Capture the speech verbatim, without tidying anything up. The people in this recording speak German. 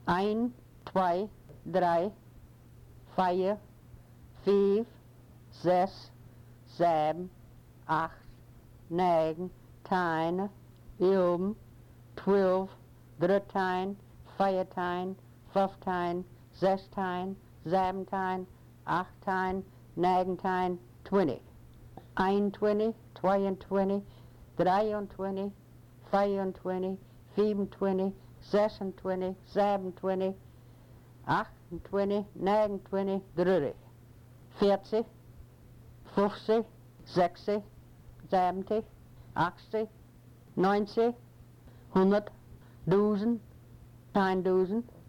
Ein, zwei, drei, vier, vijf, zes, zeven, acht, negen, tien, elf, twaalf, dertien, veertien, vijftien, zestien, zeventien, achttien, negentien, twintig. eenentwintig, tweeëntwintig, drieëntwintig, vierentwintig, vijfentwintig, zesentwintig, zevenentwintig, achtentwintig, negenentwintig, dertig. veertig, vijftig, zestig, zeventig, achtzig, neunzig, honderd, duizend, tienduizend,